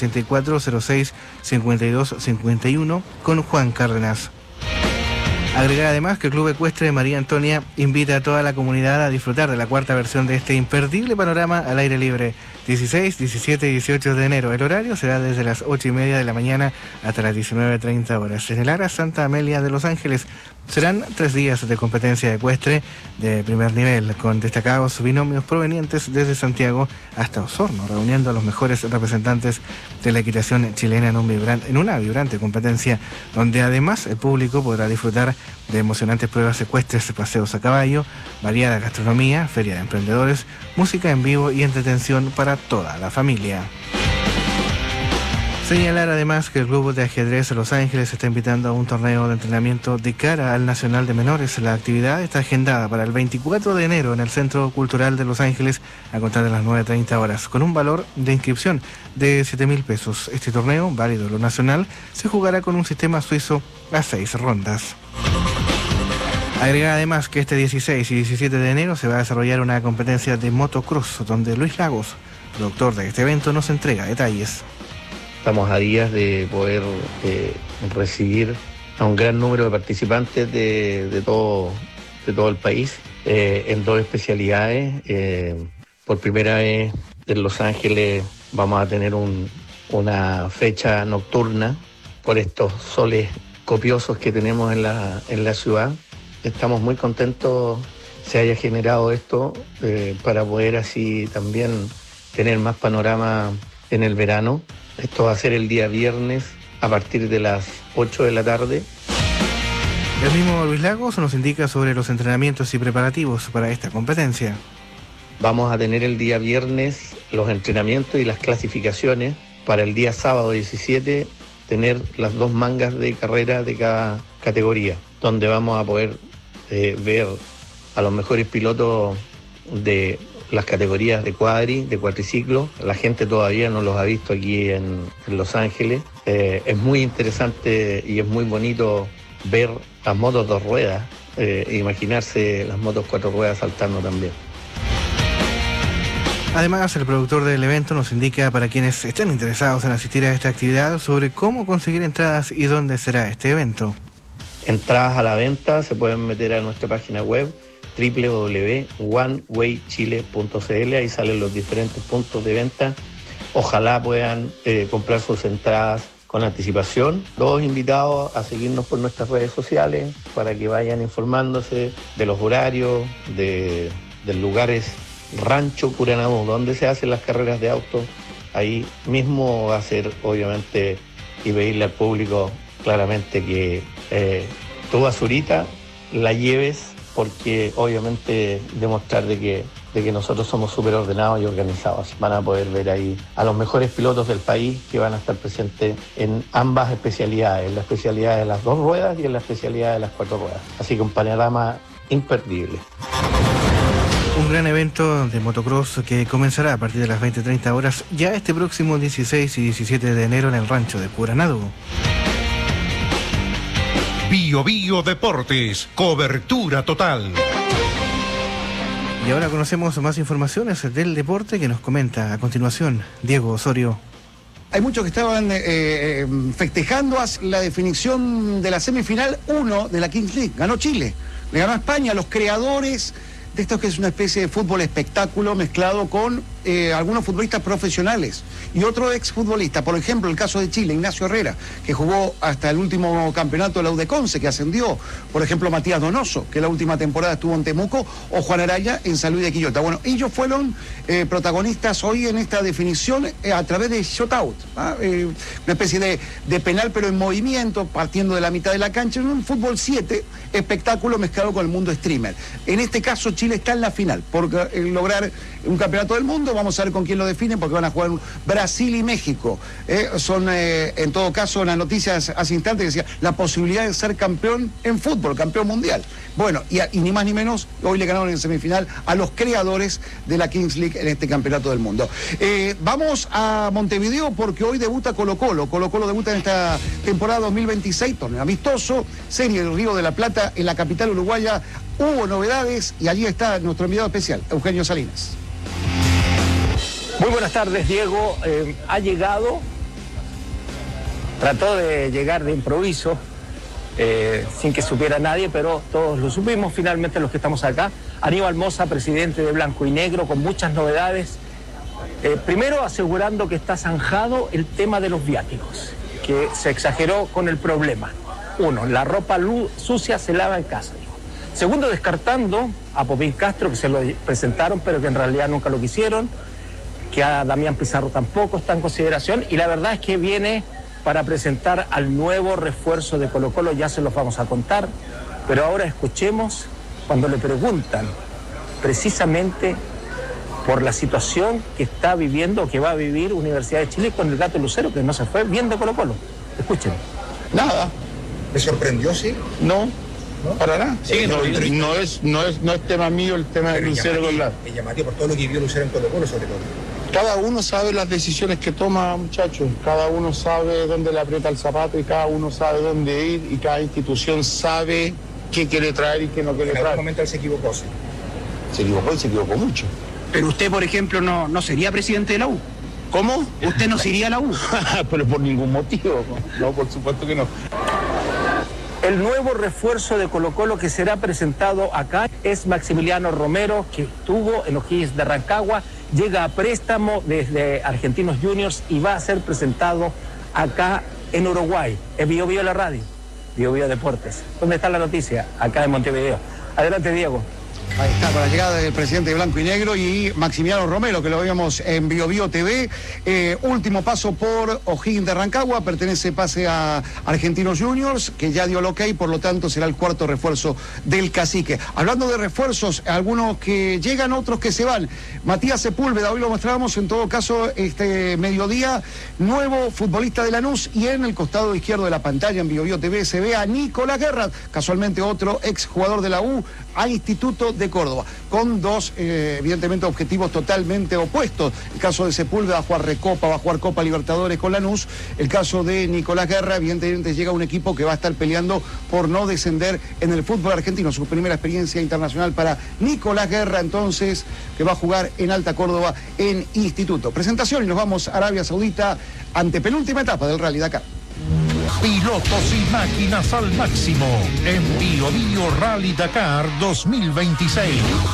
984-06-5251 con Juan Cárdenas. Agregar además que el Club Ecuestre de María Antonia invita a toda la comunidad a disfrutar de la 4ª versión de este imperdible panorama al aire libre. 16, 17 y 18 de enero. El horario será desde las 8:30 de la mañana hasta las 19:30 horas. En el Ara Santa Amelia de Los Ángeles serán 3 días de competencia ecuestre de primer nivel, con destacados binomios provenientes desde Santiago hasta Osorno, reuniendo a los mejores representantes de la equitación chilena en una vibrante competencia, donde además el público podrá disfrutar de emocionantes pruebas ecuestres, paseos a caballo, variada gastronomía, feria de emprendedores, música en vivo y entretención para toda la familia. Señalar además que el Club de Ajedrez Los Ángeles está invitando a un torneo de entrenamiento de cara al Nacional de Menores. La actividad está agendada para el 24 de enero en el Centro Cultural de Los Ángeles a contar de las 9:30 horas, con un valor de inscripción de 7.000 pesos. Este torneo, válido en lo nacional, se jugará con un sistema suizo a 6 rondas. Agrega además que este 16 y 17 de enero se va a desarrollar una competencia de motocross, donde Luis Lagos, productor de este evento, nos entrega detalles. Estamos a días de poder recibir a un gran número de participantes de todo el país en 2 especialidades. Por primera vez en Los Ángeles vamos a tener una fecha nocturna por estos soles copiosos que tenemos en la ciudad. Estamos muy contentos se haya generado esto para poder así también tener más panorama en el verano. Esto va a ser el día viernes a partir de las 8 de la tarde. El mismo Luis Lagos nos indica sobre los entrenamientos y preparativos para esta competencia. Vamos a tener el día viernes los entrenamientos y las clasificaciones para el día sábado 17 tener las 2 mangas de carrera de cada categoría, donde vamos a poder ver a los mejores pilotos de las categorías de cuatriciclo. La gente todavía no los ha visto aquí en Los Ángeles. Es muy interesante y es muy bonito ver las motos 2 ruedas, imaginarse las motos 4 ruedas saltando también. Además, el productor del evento nos indica para quienes estén interesados en asistir a esta actividad sobre cómo conseguir entradas y dónde será este evento. Entradas a la venta se pueden meter a nuestra página web www.onewaychile.cl. Ahí salen los diferentes puntos de venta. Ojalá puedan comprar sus entradas con anticipación. Todos invitados a seguirnos por nuestras redes sociales para que vayan informándose de los horarios, de lugares. Rancho Curanabú, donde se hacen las carreras de auto. Ahí mismo va a ser, obviamente, y pedirle al público claramente que tu basurita la lleves, porque obviamente demostrar de que nosotros somos súper ordenados y organizados. Van a poder ver ahí a los mejores pilotos del país que van a estar presentes en ambas especialidades, en la especialidad de las 2 ruedas y en la especialidad de las 4 ruedas. Así que un panorama imperdible. Un gran evento de motocross que comenzará a partir de las 20:30 horas ya este próximo 16 y 17 de enero en el rancho de Curanadu. Bio Bio Deportes, cobertura total. Y ahora conocemos más informaciones del deporte que nos comenta a continuación Diego Osorio. Hay muchos que estaban festejando la definición de la semifinal 1 de la Kings League. Ganó Chile, le ganó a España, los creadores de esto que es una especie de fútbol espectáculo mezclado con algunos futbolistas profesionales y otro exfutbolista. Por ejemplo, el caso de Chile, Ignacio Herrera, que jugó hasta el último campeonato de la U de Conce, que ascendió. Por ejemplo, Matías Donoso, que la última temporada estuvo en Temuco, o Juan Araya en San Luis de Quillota. Bueno, ellos fueron protagonistas hoy en esta definición a través de shootout, una especie de penal pero en movimiento, partiendo de la mitad de la cancha, en un fútbol 7, espectáculo mezclado con el mundo streamer. En este caso, Chile está en la final por lograr un campeonato del mundo. Vamos a ver con quién lo definen, porque van a jugar Brasil y México. Son, en todo caso, las noticias hace instantes que decía la posibilidad de ser campeón en fútbol, campeón mundial. Bueno, y ni más ni menos, hoy le ganaron en semifinal a los creadores de la Kings League en este campeonato del mundo. Vamos a Montevideo porque hoy debuta Colo-Colo. Colo-Colo debuta en esta temporada 2026, torneo amistoso, Serie del Río de la Plata en la capital uruguaya. Hubo novedades y allí está nuestro enviado especial, Eugenio Salinas. Muy buenas tardes, Diego. Ha llegado, trató de llegar de improviso, sin que supiera nadie, pero todos lo supimos, finalmente los que estamos acá. Aníbal Mosa, presidente de Blanco y Negro, con muchas novedades. Primero, asegurando que está zanjado el tema de los viáticos, que se exageró con el problema. Uno, la ropa sucia se lava en casa. Segundo, descartando a Popín Castro, que se lo presentaron, pero que en realidad nunca lo quisieron, que a Damián Pizarro tampoco está en consideración, y la verdad es que viene para presentar al nuevo refuerzo de Colo-Colo, ya se los vamos a contar, pero ahora escuchemos cuando le preguntan precisamente por la situación que está viviendo o que va a vivir Universidad de Chile con el Gato Lucero, que no se fue bien de Colo-Colo. Escuchen. Nada. ¿Me sorprendió, sí? No. Para nada. Sí, no es tema mío el tema de Lucero con la... Es llamativo por todo lo que vio Lucero en Colo-Colo, sobre todo. Cada uno sabe las decisiones que toma, muchachos. Cada uno sabe dónde le aprieta el zapato y cada uno sabe dónde ir y cada institución sabe qué quiere traer y qué no quiere traer. En algún momento él se equivocó, sí. Se equivocó y se equivocó mucho. Pero usted, por ejemplo, no sería presidente de la U. ¿Cómo? ¿Usted no se iría a la U? Pero por ningún motivo. No, por supuesto que no. El nuevo refuerzo de Colo-Colo que será presentado acá es Maximiliano Romero, que estuvo en O'Higgins de Rancagua, llega a préstamo desde Argentinos Juniors y va a ser presentado acá en Uruguay. Es Bio Bio la radio, Bio Bio Deportes. ¿Dónde está la noticia? Acá en Montevideo. Adelante, Diego. Ahí está, con la llegada del presidente de Blanco y Negro y Maximiliano Romero, que lo vemos en Bio Bio TV. Último paso por O'Higgins de Rancagua, pertenece pase a Argentinos Juniors, que ya dio el ok, por lo tanto será el cuarto refuerzo del Cacique. Hablando de refuerzos, algunos que llegan, otros que se van. Matías Sepúlveda, hoy lo mostrábamos, en todo caso, este mediodía, nuevo futbolista de Lanús, y en el costado izquierdo de la pantalla, en Bio Bio TV, se ve a Nicolás Guerra, casualmente otro exjugador de la U, a Instituto de Córdoba, con dos, evidentemente, objetivos totalmente opuestos. El caso de Sepúlveda va a jugar Recopa, va a jugar Copa Libertadores con Lanús. El caso de Nicolás Guerra, evidentemente, llega a un equipo que va a estar peleando por no descender en el fútbol argentino. Su primera experiencia internacional para Nicolás Guerra, entonces, que va a jugar en Alta Córdoba en Instituto. Presentación y nos vamos a Arabia Saudita, antepenúltima etapa del Rally Dakar. Pilotos y máquinas al máximo en Bio Bio Rally Dakar 2026.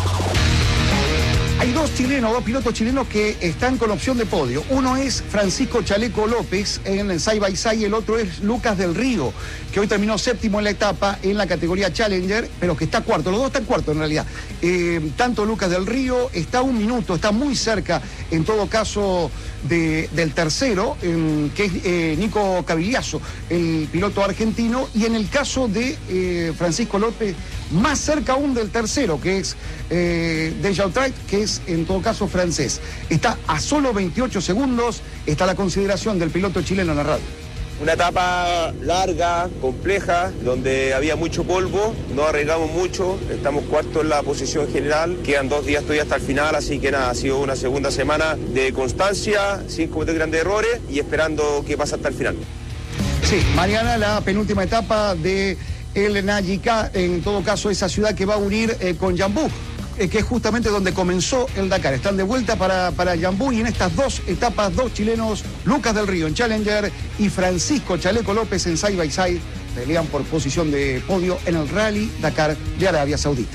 Hay dos pilotos chilenos que están con opción de podio. Uno es Francisco Chaleco López en el Side by Side y el otro es Lucas del Río, que hoy terminó séptimo en la etapa en la categoría Challenger, pero que está cuarto. Los dos están cuarto en realidad. Tanto Lucas del Río está a un minuto, está muy cerca en todo caso del tercero, que es Nico Cavigliaso, el piloto argentino, y en el caso de Francisco López, más cerca aún del tercero, que es Desjardins, que es en todo caso francés. Está a solo 28 segundos, está la consideración del piloto chileno en la radio. Una etapa larga, compleja, donde había mucho polvo, no arriesgamos mucho, estamos cuartos en la posición general, quedan 2 días todavía hasta el final, así que nada, ha sido una segunda semana de constancia, sin cometer grandes errores y esperando que pase hasta el final. Sí, mañana la penúltima etapa de el Nayika, en todo caso esa ciudad que va a unir con Yambú, que es justamente donde comenzó el Dakar. Están de vuelta para Yambú y en estas dos etapas, dos chilenos, Lucas del Río en Challenger y Francisco Chaleco López en Side by Side, pelean por posición de podio en el Rally Dakar de Arabia Saudita.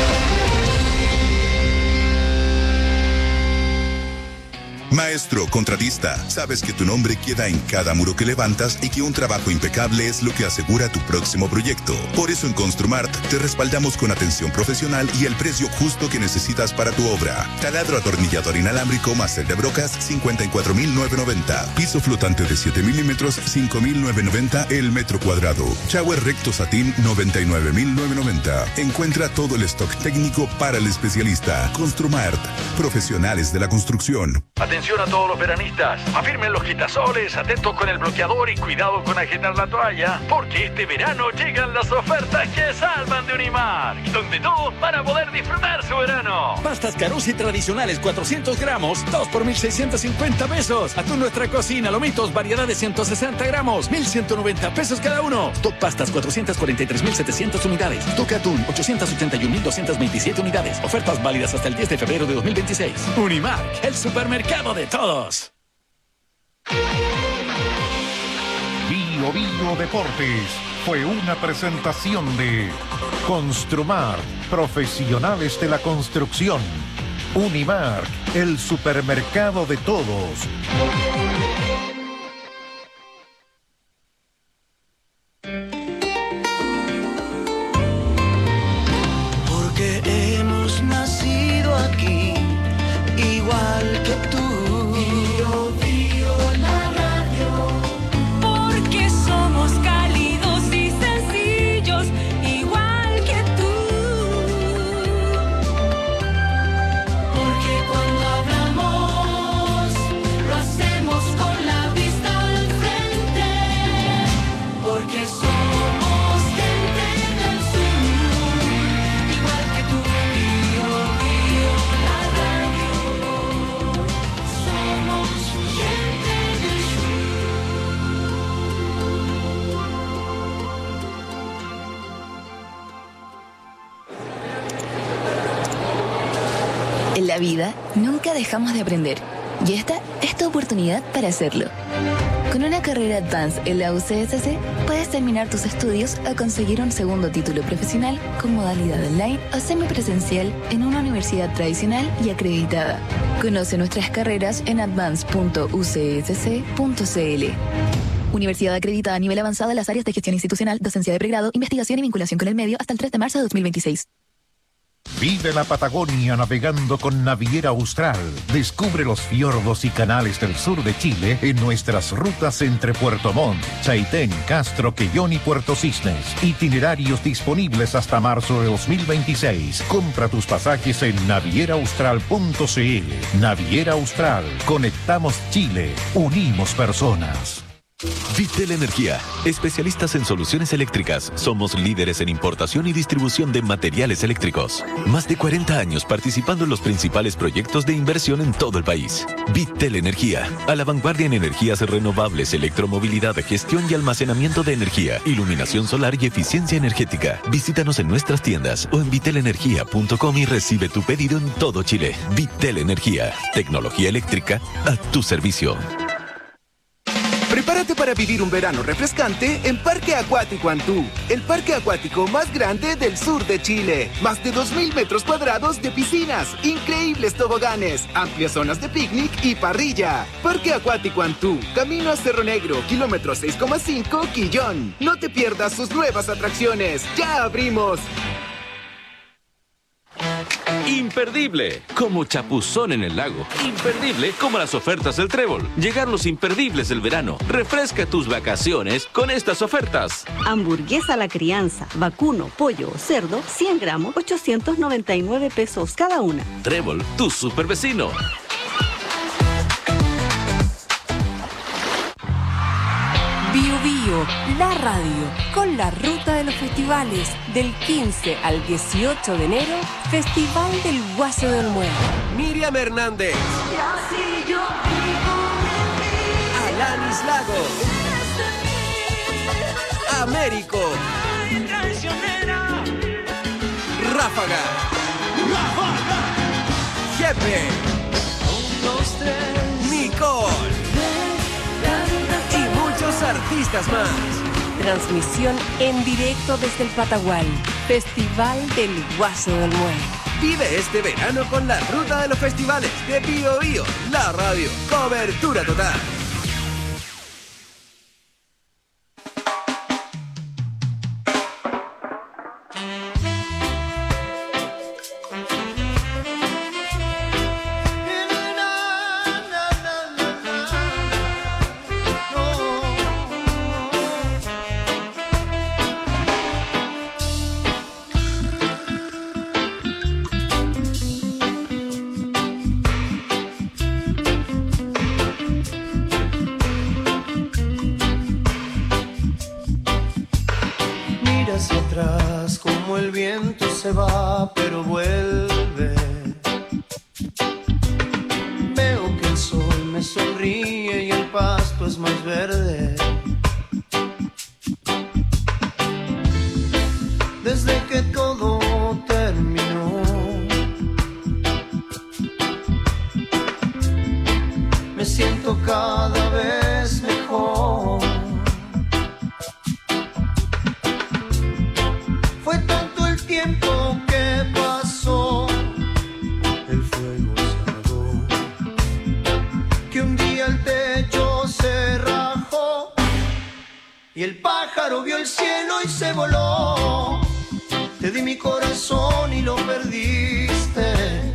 Maestro contratista, sabes que tu nombre queda en cada muro que levantas y que un trabajo impecable es lo que asegura tu próximo proyecto. Por eso en Construmart te respaldamos con atención profesional y el precio justo que necesitas para tu obra. Taladro atornillador inalámbrico máster de brocas, 54.990. Piso flotante de 7 milímetros, 5.990 el metro cuadrado. Shower recto satín, 99.990. Encuentra todo el stock técnico para el especialista. Construmart, profesionales de la construcción. Atención a todos los veranistas, afirmen los quitasoles, atentos con el bloqueador y cuidado con agitar la toalla, porque este verano llegan las ofertas que salvan de Unimark, donde todos van a poder disfrutar su verano. Pastas Carusi tradicionales 400 gramos, 2 por 1.650 pesos. Atún Nuestra Cocina, lomitos, variedad de 160 gramos, 1.190 pesos cada uno. Top Pastas 443.700 unidades. Toque Atún 881.227 unidades. Ofertas válidas hasta el 10 de febrero de 2026. Unimark, el supermercado de todos. Bio Bio Deportes fue una presentación de Construmar, profesionales de la construcción. Unimark, el supermercado de todos. Porque hemos nacido aquí, igual que tú. Bio Bio la radio. Porque somos cálidos y sencillos, igual que tú. Porque cuando hablamos, lo hacemos la vida nunca dejamos de aprender. Y esta es tu oportunidad para hacerlo. Con una carrera Advanced en la UCSC, puedes terminar tus estudios o conseguir un segundo título profesional con modalidad online o semipresencial en una universidad tradicional y acreditada. Conoce nuestras carreras en advance.ucsc.cl. Universidad acreditada a nivel avanzado en las áreas de gestión institucional, docencia de pregrado, investigación y vinculación con el medio hasta el 3 de marzo de 2026. Vive la Patagonia navegando con Naviera Austral. Descubre los fiordos y canales del sur de Chile en nuestras rutas entre Puerto Montt, Chaitén, Castro, Quellón y Puerto Cisnes. Itinerarios disponibles hasta marzo de 2026. Compra tus pasajes en navieraaustral.cl. Naviera Austral. Conectamos Chile. Unimos personas. Vitel Energía, especialistas en soluciones eléctricas. Somos líderes en importación y distribución de materiales eléctricos. Más de 40 años participando en los principales proyectos de inversión en todo el país. Vitel Energía, a la vanguardia en energías renovables, electromovilidad, gestión y almacenamiento de energía, iluminación solar y eficiencia energética. Visítanos en nuestras tiendas o en vitelenergia.com y recibe tu pedido en todo Chile. Vitel Energía, tecnología eléctrica a tu servicio. Prepárate para vivir un verano refrescante en Parque Acuático Antú, el parque acuático más grande del sur de Chile. Más de 2.000 metros cuadrados de piscinas, increíbles toboganes, amplias zonas de picnic y parrilla. Parque Acuático Antú, camino a Cerro Negro, kilómetro 6,5, Quillón. No te pierdas sus nuevas atracciones. ¡Ya abrimos! Imperdible, como chapuzón en el lago. Imperdible, como las ofertas del Trébol. Llegaron los imperdibles del verano. Refresca tus vacaciones con estas ofertas. Hamburguesa a la crianza, vacuno, pollo o cerdo, 100 gramos, 899 pesos cada una. Trébol, tu super vecino. Bio Bio, la radio, con la ruta de los festivales. Del 15 al 18 de enero, Festival del Guaso de Olmué. Miriam Hernández. Alanis Lago. Américo. Ráfaga. Jefe. Nicole. Y muchos artistas más. Transmisión en directo desde el Patagual. Festival del Guaso del Olmué. Vive este verano con la ruta de los festivales de Bio Bio, la radio. Cobertura total. Se va, pero vuelve. Veo que el sol me sonríe y el pasto es más verde. Desde que todo terminó, me siento cada vez mejor. Fue tanto el tiempo que pasó, el fuego se apagó, que un día el techo se rajó y el pájaro vio el cielo y se voló. Te di mi corazón y lo perdiste.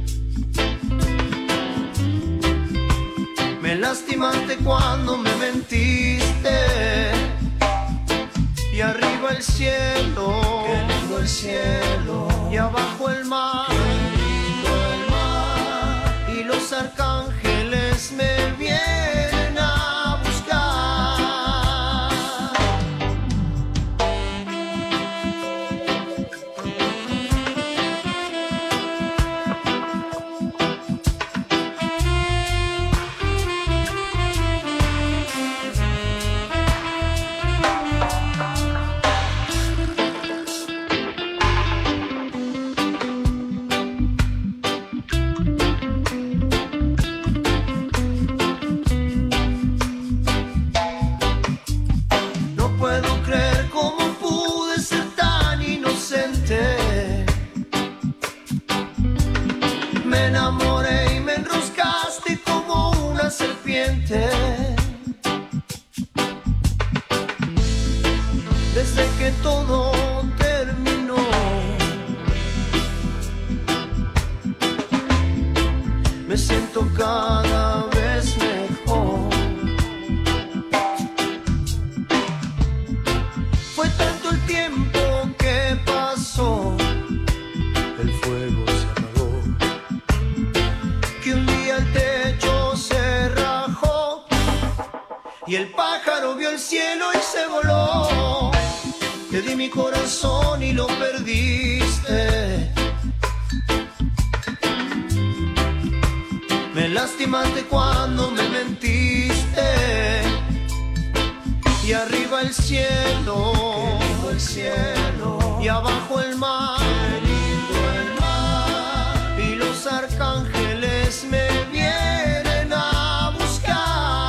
Me lastimaste cuando me mentiste. Y arriba el cielo, qué lindo el cielo, y abajo el mar, qué lindo el mar, y los arcángeles me vienen a triste. Desde que todo terminó, me siento cada vez mejor. Fue tanto el tiempo que pasó, el fuego se apagó, que un día el techo se rajó y el pájaro vio el cielo y se voló. Te di mi corazón y lo perdiste. Me lastimaste cuando me mentiste. Y arriba el cielo, y abajo el mar, y los arcángeles me vienen a buscar.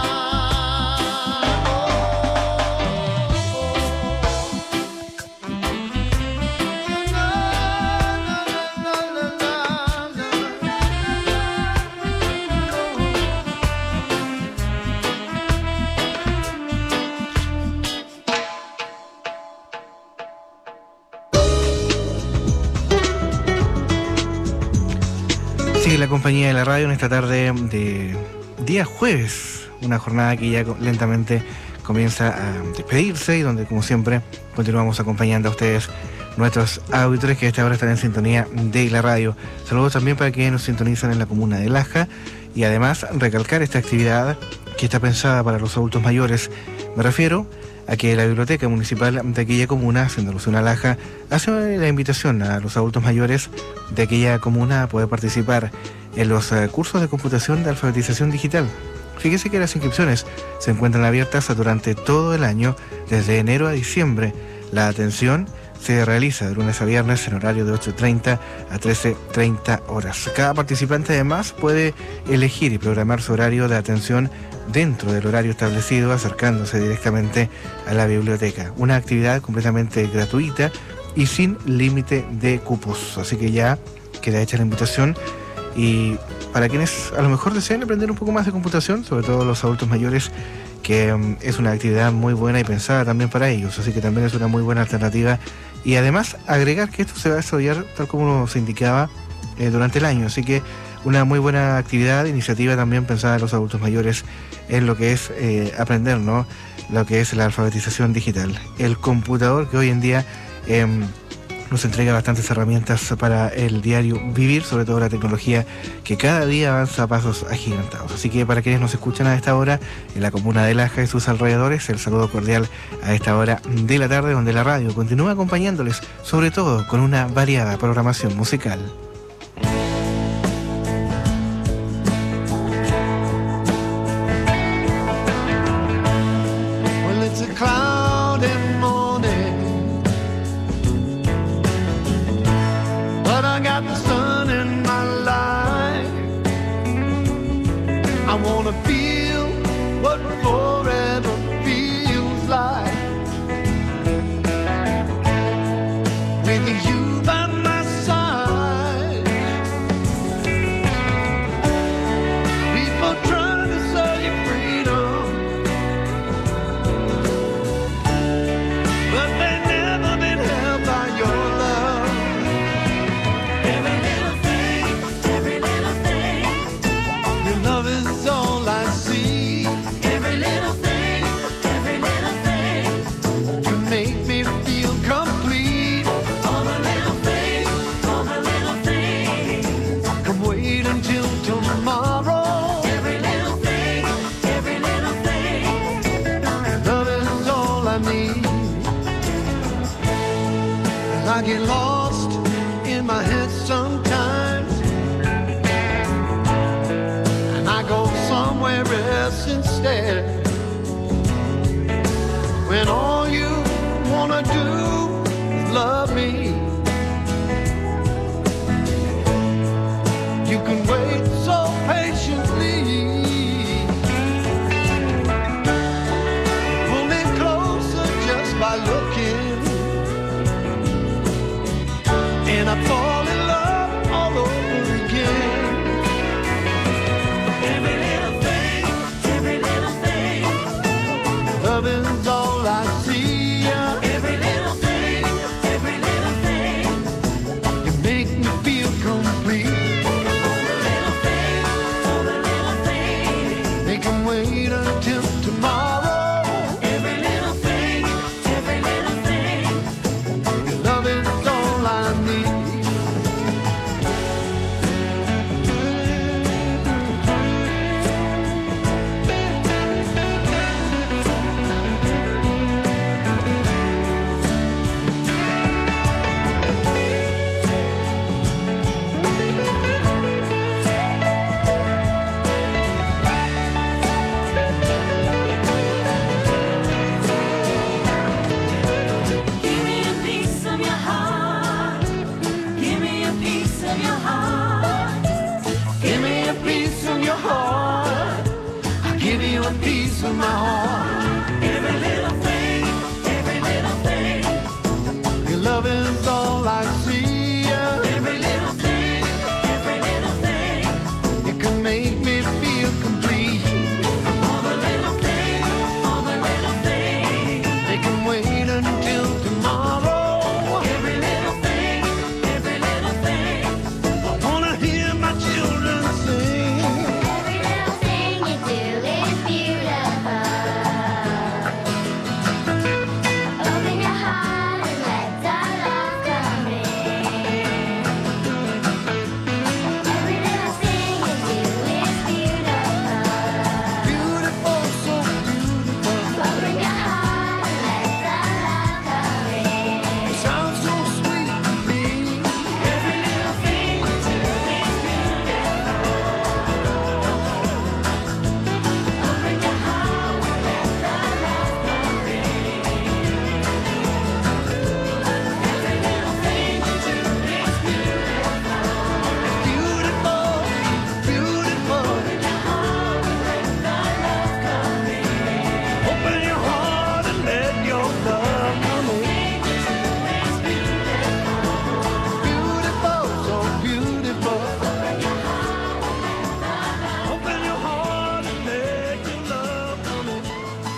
Sigue la compañía de la radio en esta tarde de día jueves, una jornada que ya lentamente comienza a despedirse y donde, como siempre, continuamos acompañando a ustedes, nuestros auditores que a esta hora están en sintonía de la radio. Saludos también para quienes nos sintonizan en la comuna de Laja y además recalcar esta actividad que está pensada para los adultos mayores. Me refiero a que la Biblioteca Municipal de aquella comuna, haciendo alusión a Laja, hace la invitación a los adultos mayores de aquella comuna a poder participar en los cursos de computación de alfabetización digital. Fíjese que las inscripciones se encuentran abiertas durante todo el año, desde enero a diciembre. La atención se realiza de lunes a viernes en horario de 8:30 a 13:30 horas. Cada participante además puede elegir y programar su horario de atención dentro del horario establecido, acercándose directamente a la biblioteca. Una actividad completamente gratuita y sin límite de cupos. Así que ya queda hecha la invitación. Y para quienes a lo mejor desean aprender un poco más de computación, sobre todo los adultos mayores, que es una actividad muy buena y pensada también para ellos. Así que también es una muy buena alternativa. Y además agregar que esto se va a desarrollar tal como se indicaba durante el año. Así que una muy buena actividad, iniciativa también pensada en los adultos mayores en lo que es aprender, ¿no?, lo que es la alfabetización digital. El computador que hoy en día nos entrega bastantes herramientas para el diario vivir, sobre todo la tecnología que cada día avanza a pasos agigantados. Así que para quienes nos escuchan a esta hora en la comuna de Laja y sus alrededores, el saludo cordial a esta hora de la tarde, donde la radio continúa acompañándoles, sobre todo con una variada programación musical. Well, it's a cloudy morning, but I got the sun in my life. I wanna feel what forever feels like, with you by my side. People trying to sell you freedom, but they never been held by your love. Every little thing, your love is all I see. Every little thing, you make me feel complete. All the little things, come wait until tomorrow. Every little thing, love is all I need. And I get lost in my head sometimes, and I go somewhere else instead, when all you wanna do is love me. You can wait so patiently, pull me closer just by looking, and I fall in love all over again. Every little thing, to my heart. Every little thing, your love is all I see. Every little thing, it can make me feel complete. All the little things, they can wait until tomorrow. Every little thing, I wanna hear my children sing. Every little thing you do is beautiful. Open your heart and let our love come in. Every little thing you do is beautiful. Beautiful, so beautiful. Open your heart and let our love come in. It sounds so sweet to me. Every little thing you do is beautiful. Open your heart and let our love come in. Every little thing you do is beautiful. Beautiful, beautiful. Open your heart and let our love come in. Open your heart and let your love come in. Beautiful, so beautiful. Open your heart and let your love come in.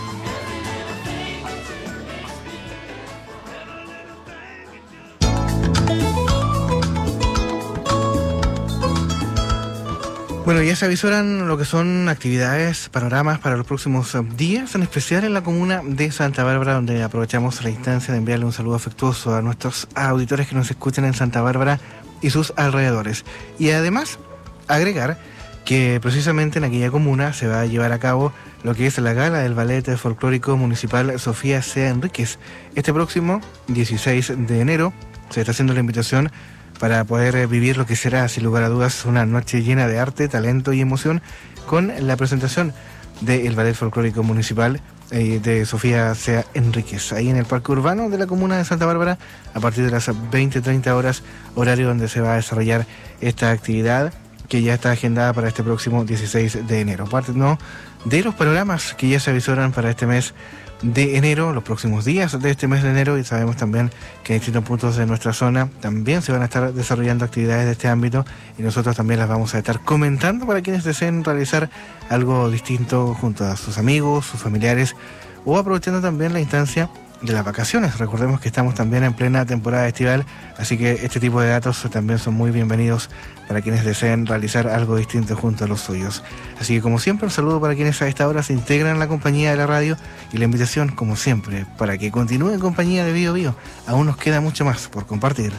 Bueno, ya se avisoran lo que son actividades, panoramas para los próximos días, en especial en la comuna de Santa Bárbara, donde aprovechamos la instancia de enviarle un saludo afectuoso a nuestros auditores que nos escuchan en Santa Bárbara y sus alrededores. Y además, agregar que precisamente en aquella comuna se va a llevar a cabo lo que es la gala del Ballet Folclórico Municipal Sofía C. Enríquez. Este próximo 16 de enero se está haciendo la invitación para poder vivir lo que será, sin lugar a dudas, una noche llena de arte, talento y emoción, con la presentación del Ballet Folclórico Municipal de Sofía C. Enríquez, ahí en el Parque Urbano de la comuna de Santa Bárbara, a partir de las 20:30 horas, horario donde se va a desarrollar esta actividad, que ya está agendada para este próximo 16 de enero. Parte de los programas que ya se avisoran para este mes de enero, los próximos días de este mes de enero, y sabemos también que en distintos puntos de nuestra zona también se van a estar desarrollando actividades de este ámbito, y nosotros también las vamos a estar comentando para quienes deseen realizar algo distinto junto a sus amigos, sus familiares, o aprovechando también la instancia de las vacaciones. Recordemos que estamos también en plena temporada estival, así que este tipo de datos también son muy bienvenidos para quienes deseen realizar algo distinto junto a los suyos. Así que, como siempre, un saludo para quienes a esta hora se integran en la compañía de la radio, y la invitación, como siempre, para que continúen en compañía de Bio Bio. Aún nos queda mucho más por compartir.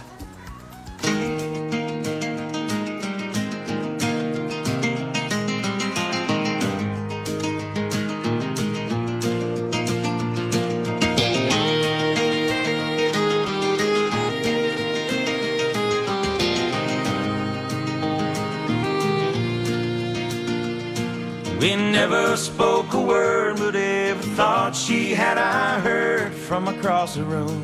We never spoke a word, but every thought she had I heard from across the room.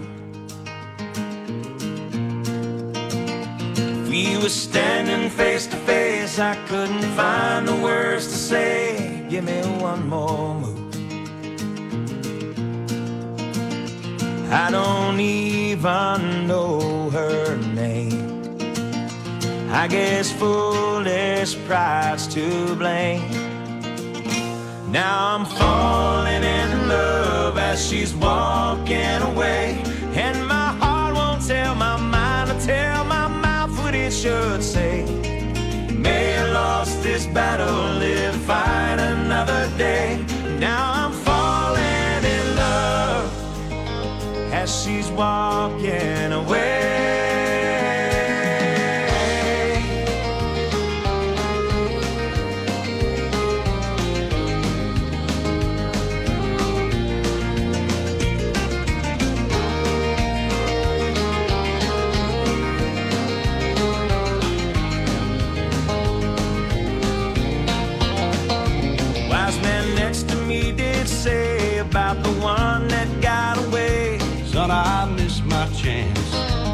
If we were standing face to face, I couldn't find the words to say. Give me one more move. I don't even know her name. I guess foolish pride's to blame. Now I'm falling in love as she's walking away, and my heart won't tell my mind to tell my mouth what it should say. May have lost this battle, live, fight another day. Now I'm falling in love as she's walking away. Say about the one that got away, son, I missed my chance.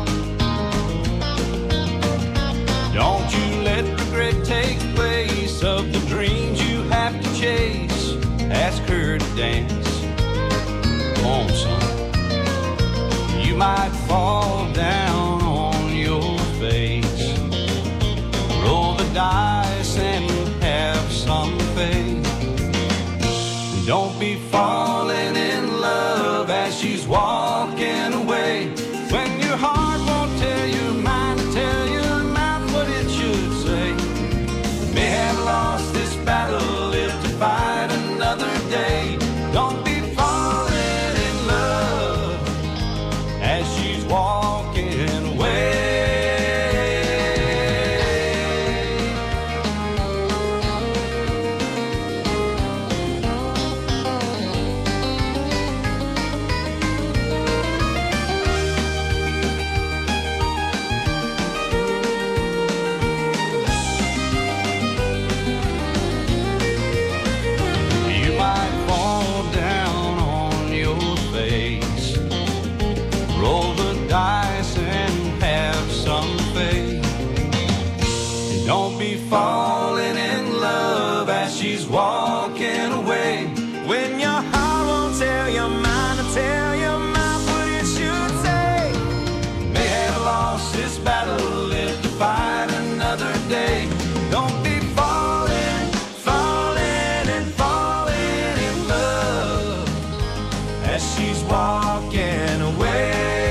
Don't you let regret take place of the dreams you have to chase. That's crazy. her to dance. Come on, son. You might fall down on your face. Roll the dice and have some faith. Don't be falling in love as she's walking away. When your heart won't tell your mind to tell your mouth what it should say. May have lost this battle, live to fight another day. Don't be falling in love as she's walking away. Don't be falling in love as she's walking away. When your heart won't tell your mind to tell your mouth what it should say. May have lost this battle, live to fight another day. Don't be falling, falling and falling in love as she's walking away.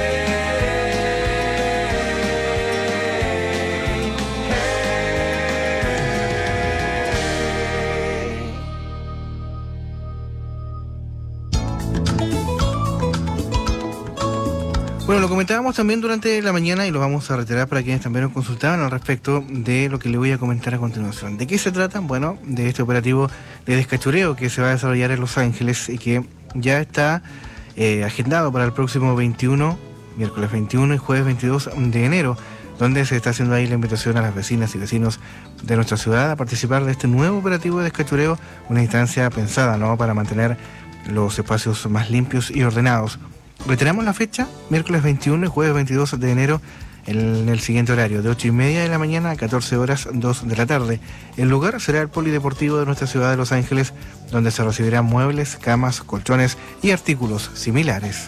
Bueno, lo comentábamos también durante la mañana y lo vamos a reiterar para quienes también nos consultaban al respecto de lo que le voy a comentar a continuación. ¿De qué se trata? Bueno, de este operativo de descachureo que se va a desarrollar en Los Ángeles y que ya está agendado para el próximo 21, miércoles 21 y jueves 22 de enero, donde se está haciendo ahí la invitación a las vecinas y vecinos de nuestra ciudad a participar de este nuevo operativo de descachureo, una instancia pensada, ¿no?, para mantener los espacios más limpios y ordenados. Reiteramos la fecha, miércoles 21 y jueves 22 de enero, en el siguiente horario, de 8:30 de la mañana a 14 horas 2 de la tarde. El lugar será el Polideportivo de nuestra ciudad de Los Ángeles, donde se recibirán muebles, camas, colchones y artículos similares.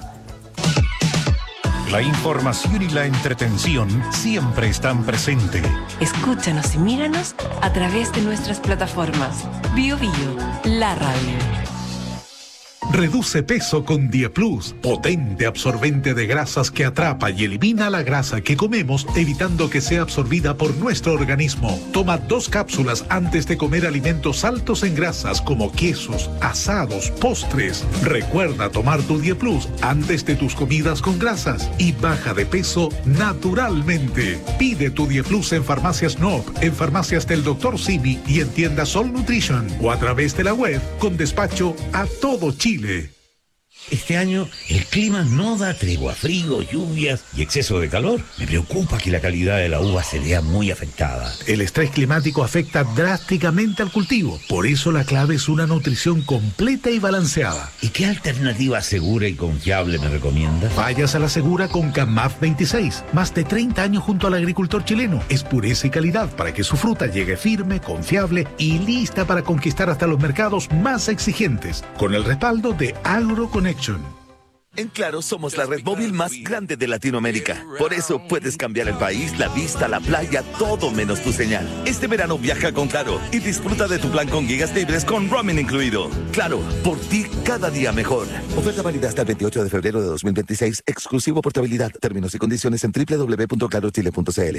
La información y la entretención siempre están presentes. Escúchanos y míranos a través de nuestras plataformas. Bio Bio, la radio. Reduce peso con Dieplus, potente absorbente de grasas que atrapa y elimina la grasa que comemos, evitando que sea absorbida por nuestro organismo. Toma 2 cápsulas antes de comer alimentos altos en grasas como quesos, asados, postres. Recuerda tomar tu Dieplus antes de tus comidas con grasas y baja de peso naturalmente. Pide tu Dieplus en Farmacias Nob, en Farmacias del Dr. Simi y en tiendas Sol Nutrition o a través de la web con despacho a todo Chile. Este año el clima no da tregua, frío, lluvias y exceso de calor. Me preocupa que la calidad de la uva se vea muy afectada. El estrés climático afecta drásticamente al cultivo. Por eso la clave es una nutrición completa y balanceada. ¿Y qué alternativa segura y confiable me recomienda? Vayas a la segura con CAMAF 26. Más de 30 años junto al agricultor chileno. Es pureza y calidad para que su fruta llegue firme, confiable y lista para conquistar hasta los mercados más exigentes. Con el respaldo de AgroConnection. En Claro somos la red móvil más grande de Latinoamérica. Por eso puedes cambiar el país, la vista, la playa, todo menos tu señal. Este verano viaja con Claro y disfruta de tu plan con gigas libres con roaming incluido. Claro, por ti cada día mejor. Oferta válida hasta el 28 de febrero de 2026. Exclusivo portabilidad. Términos y condiciones en www.clarochile.cl.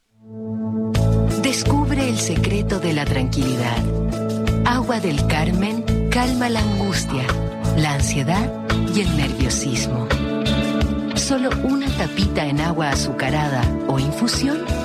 Descubre el secreto de la tranquilidad. Agua del Carmen calma la angustia, la ansiedad y el nerviosismo. Solo una tapita en agua azucarada o infusión